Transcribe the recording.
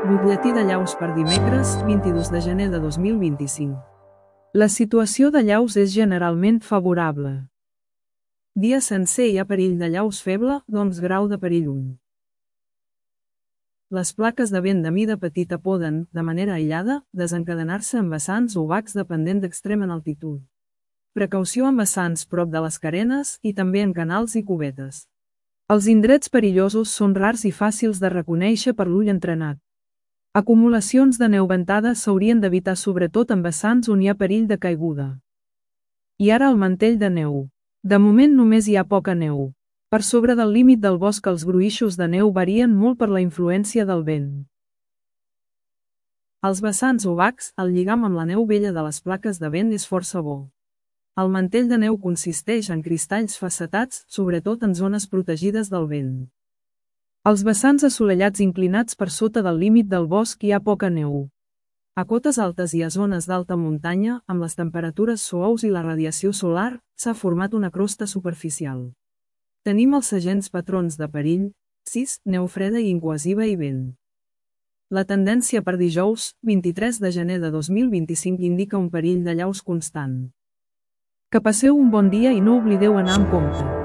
Butlletí de llaus per dimecres, 22 de gener de 2025. La situació de llaus és generalment favorable. Dia sencer hi ha perill de llaus feble, doncs grau de perill 1. Les plaques de vent de mida petita poden, de manera aïllada, desencadenar-se en vessants o bacs dependent d'extrem en altitud. Precaució en vessants prop de les carenes i també en canals i cubetes. Els indrets perillosos són rars i fàcils de reconèixer per l'ull entrenat. Acumulacions de neu ventada s'haurien d'evitar sobretot en vessants on hi ha perill de caiguda. I ara el mantell de neu. De moment només hi ha poca neu. Per sobre del límit del bosc els gruixos de neu varien molt per la influència del vent. Als vessants o bacs, el lligam amb la neu vella de les plaques de vent és força bo. El mantell de neu consisteix en cristalls facetats, sobretot en zones protegides del vent. Als vessants assolellats inclinats per sota del límit del bosc hi ha poca neu. A cotes altes i a zones d'alta muntanya, amb les temperatures suaus i la radiació solar, s'ha format una crosta superficial. Tenim els segents patrons de perill, 6, neu freda i incohesiva i vent. La tendència per dijous, 23 de gener de 2025 indica un perill de llaus constant. Que passeu un bon dia i no oblideu anar amb compte.